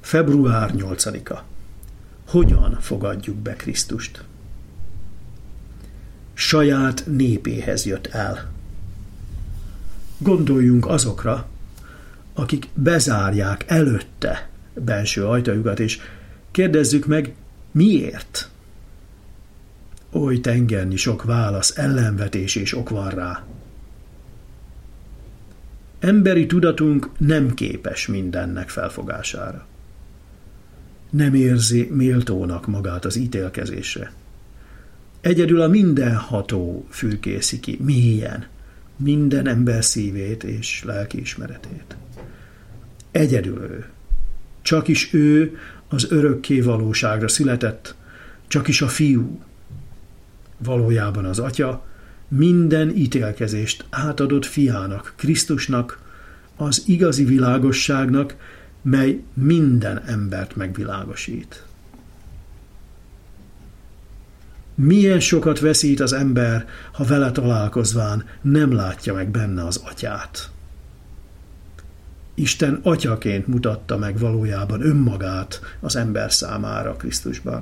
Február 8-a. Hogyan fogadjuk be Krisztust? Saját népéhez jött el. Gondoljunk azokra, akik bezárják előtte belső ajtajukat, és kérdezzük meg, miért? Oly tengernyi sok válasz, ellenvetés és ok van rá. Emberi tudatunk nem képes mindennek felfogására. Nem érzi méltónak magát az ítélkezésre. Egyedül a mindenható fürkészi ki mélyen minden ember szívét és lelkiismeretét. Egyedül ő. Csakis ő az örökké valóságra született, csakis a Fiú. Valójában az Atya minden ítélkezést átadott Fiának, Krisztusnak, az igazi világosságnak, mely minden embert megvilágosít. Milyen sokat veszít az ember, ha vele találkozván nem látja meg benne az Atyát. Isten Atyaként mutatta meg valójában önmagát az ember számára Krisztusban.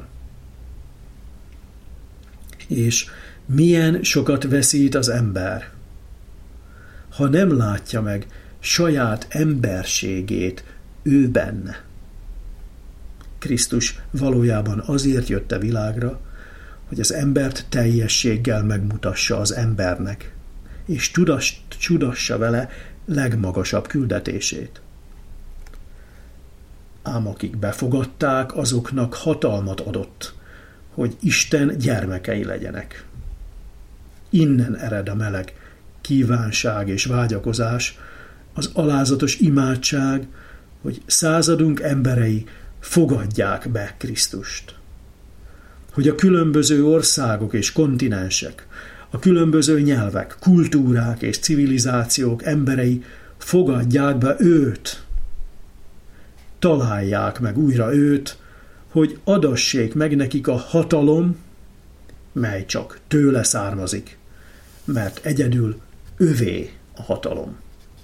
És milyen sokat veszít az ember, ha nem látja meg saját emberségét ő benne. Krisztus valójában azért jött a világra, hogy az embert teljességgel megmutassa az embernek, és tudassa vele legmagasabb küldetését. Ám akik befogadták, azoknak hatalmat adott, hogy Isten gyermekei legyenek. Innen ered a meleg kívánság és vágyakozás, az alázatos imádság, hogy századunk emberei fogadják be Krisztust. Hogy a különböző országok és kontinensek, a különböző nyelvek, kultúrák és civilizációk emberei fogadják be őt, találják meg újra őt, hogy adassék meg nekik a hatalom, mely csak tőle származik, mert egyedül övé a hatalom.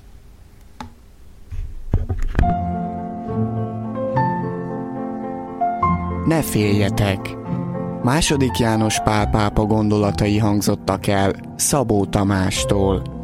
Ne féljetek! II. János Pál pápa gondolatai hangzottak el Szabó Tamástól.